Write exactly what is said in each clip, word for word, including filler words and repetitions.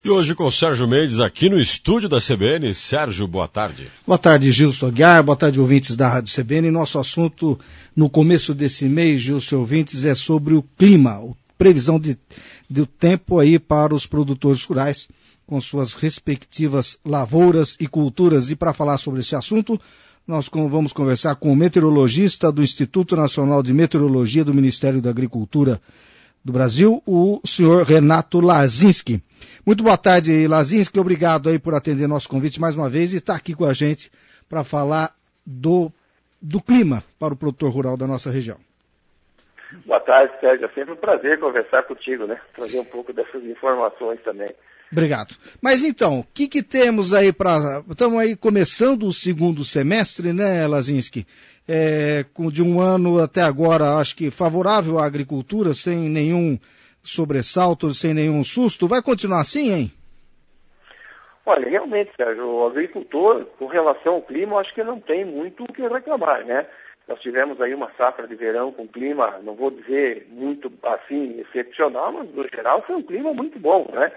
E hoje com o Sérgio Mendes aqui no estúdio da C B N. Sérgio, boa tarde. Boa tarde, Gilson Aguiar, boa tarde, ouvintes da Rádio C B N. Nosso assunto no começo desse mês, Gilson, ouvintes, é sobre o clima, a previsão de, do tempo aí para os produtores rurais com suas respectivas lavouras e culturas. E para falar sobre esse assunto, nós vamos conversar com o meteorologista do Instituto Nacional de Meteorologia do Ministério da Agricultura do Brasil, o senhor Renato Lazinski. Muito boa tarde, Lazinski, obrigado aí por atender nosso convite mais uma vez e estar aqui com a gente para falar do, do clima para o produtor rural da nossa região. Boa tarde, Sérgio, é sempre um prazer conversar contigo, né? Trazer um pouco dessas informações também. Obrigado. Mas então, o que que temos aí para... Estamos aí começando o segundo semestre, né, Lazinski? É, de um ano até agora, acho que favorável à agricultura, sem nenhum sobressalto, sem nenhum susto. Vai continuar assim, hein? Olha, realmente, Sérgio, o agricultor, com relação ao clima, acho que não tem muito o que reclamar, né? Nós tivemos aí uma safra de verão com clima, não vou dizer muito assim excepcional, mas no geral foi um clima muito bom, né?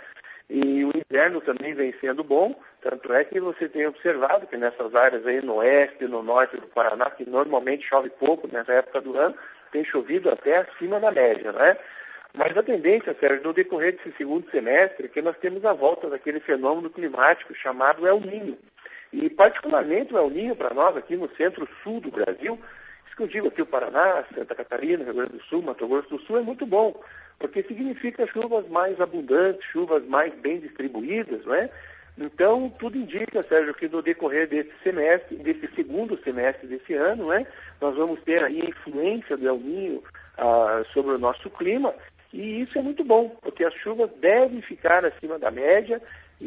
E o inverno também vem sendo bom, tanto é que você tem observado que nessas áreas aí no oeste e no norte do Paraná, que normalmente chove pouco nessa época do ano, tem chovido até acima da média, né? Mas a tendência, Sérgio, no decorrer desse segundo semestre, é que nós temos a volta daquele fenômeno climático chamado El Niño. E particularmente o El Niño para nós aqui no centro-sul do Brasil, isso que eu digo aqui o Paraná, Santa Catarina, Rio Grande do Sul, Mato Grosso do Sul, é muito bom, porque significa chuvas mais abundantes, chuvas mais bem distribuídas, não é? Então, tudo indica, Sérgio, que no decorrer desse semestre, desse segundo semestre desse ano, né, nós vamos ter aí a influência do El Niño ah, sobre o nosso clima, e isso é muito bom, porque as chuvas devem ficar acima da média,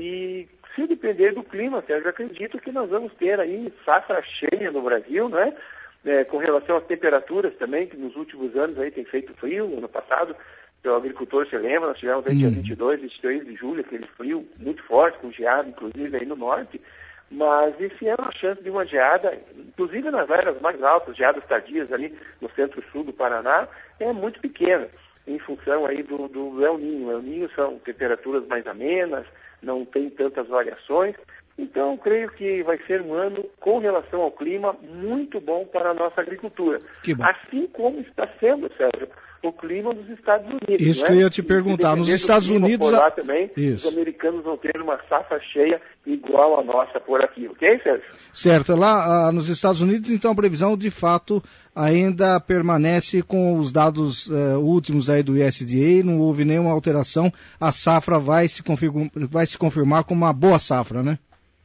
e se depender do clima, Sérgio, acredito que nós vamos ter aí safra cheia no Brasil, né? É, com relação às temperaturas também, que nos últimos anos aí tem feito frio, ano passado, o agricultor se lembra, nós tivemos aí dia vinte e dois, vinte e três de julho, aquele frio muito forte, com geada, inclusive aí no norte, mas esse ano a chance de uma geada, inclusive nas áreas mais altas, geadas tardias ali no centro-sul do Paraná, é muito pequena, em função aí do, do El Niño. O El Niño são temperaturas mais amenas, não tem tantas variações, então creio que vai ser um ano, com relação ao clima, muito bom para a nossa agricultura. Assim como está sendo, Sérgio, o clima nos Estados Unidos. Isso, né? que eu ia te perguntar. Nos Estados Unidos... Por lá também, Isso. Os americanos vão ter uma safra cheia igual a nossa por aqui, ok, Sérgio? Certo. Lá ah, nos Estados Unidos, então, a previsão, de fato, ainda permanece com os dados uh, últimos aí do U S D A, não houve nenhuma alteração, a safra vai se, confirma, vai se confirmar como uma boa safra, né?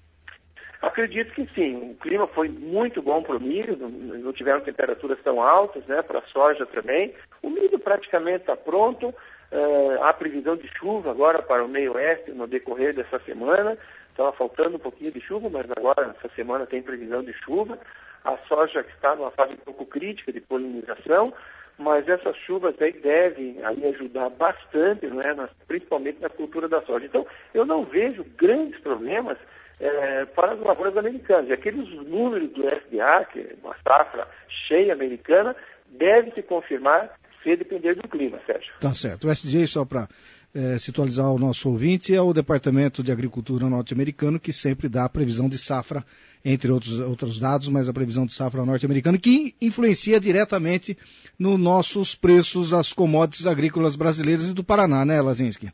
Acredito que sim, o clima foi muito bom para o milho, não, não tiveram temperaturas tão altas, né, para a soja também. O milho praticamente está pronto, uh, há previsão de chuva agora para o meio oeste no decorrer dessa semana, estava faltando um pouquinho de chuva, mas agora essa semana tem previsão de chuva. A soja que está numa fase um pouco crítica de polinização, mas essas chuvas aí devem aí ajudar bastante, né, nas, principalmente na cultura da soja. Então, eu não vejo grandes problemas É, para as lavouras americanas. E aqueles números do F D A, que é uma safra cheia americana, deve se confirmar se depender do clima, Sérgio. Tá certo. O S D A, só para é, situalizar o nosso ouvinte, é o Departamento de Agricultura norte-americano que sempre dá a previsão de safra, entre outros, outros dados, mas a previsão de safra norte-americana que influencia diretamente nos nossos preços, as commodities agrícolas brasileiras e do Paraná, né, Lazinski?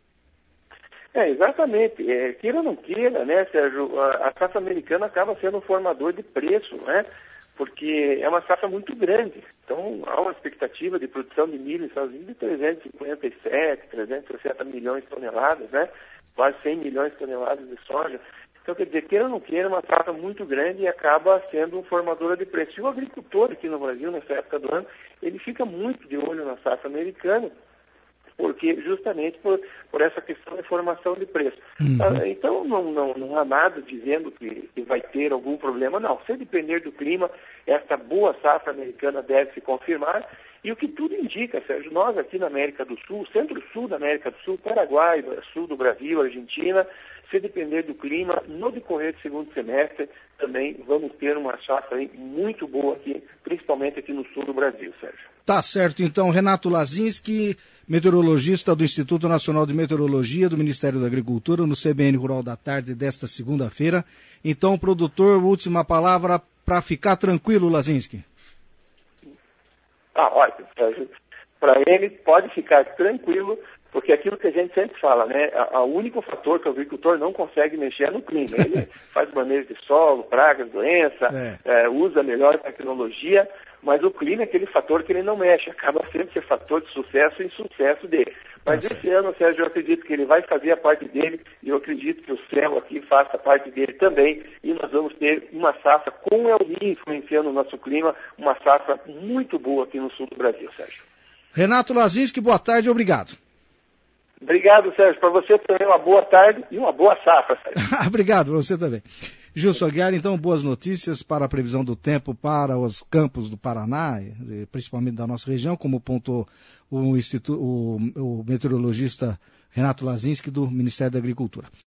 É, exatamente. É, queira ou não queira, né, Sérgio, a, a safra americana acaba sendo um formador de preço, né, porque é uma safra muito grande. Então, há uma expectativa de produção de milho nos Estados Unidos de trezentos e cinquenta e sete, trezentos e sessenta milhões de toneladas, né, quase cem milhões de toneladas de soja. Então, quer dizer, queira ou não queira, é uma safra muito grande e acaba sendo um formador de preço. E o agricultor aqui no Brasil, nessa época do ano, ele fica muito de olho na safra americana, porque justamente por, por essa questão de formação de preço. Uhum. Ah, então não, não, não há nada dizendo que, que vai ter algum problema, não. Se depender do clima, essa boa safra americana deve se confirmar, e o que tudo indica, Sérgio, nós aqui na América do Sul, centro-sul da América do Sul, Paraguai, sul do Brasil, Argentina, se depender do clima, no decorrer do segundo semestre, também vamos ter uma safra aí muito boa aqui, principalmente aqui no sul do Brasil, Sérgio. Tá certo, então, Renato Lazinski, meteorologista do Instituto Nacional de Meteorologia do Ministério da Agricultura, no C B N Rural da Tarde desta segunda-feira. Então, produtor, última palavra para ficar tranquilo, Lazinski. Ah, ótimo, Sérgio. Para ele, pode ficar tranquilo, porque aquilo que a gente sempre fala, né? O único fator que o agricultor não consegue mexer é no clima. Ele faz manejo de solo, pragas, doença, é. É, usa a melhor tecnologia, mas o clima é aquele fator que ele não mexe, acaba sendo ser fator de sucesso e insucesso dele. Mas Nossa. esse ano, Sérgio, eu acredito que ele vai fazer a parte dele, e eu acredito que o céu aqui faça a parte dele também, e nós vamos ter uma safra com o El Niño influenciando o nosso clima, uma safra muito boa aqui no sul do Brasil, Sérgio. Renato Lazinski, boa tarde e obrigado. Obrigado, Sérgio. Para você também uma boa tarde e uma boa safra, Sérgio. Obrigado, para você também. Gilson Aguiar, então, boas notícias para a previsão do tempo para os campos do Paraná, principalmente da nossa região, como pontuou o, instituto, o, o meteorologista Renato Lazinski, do Ministério da Agricultura.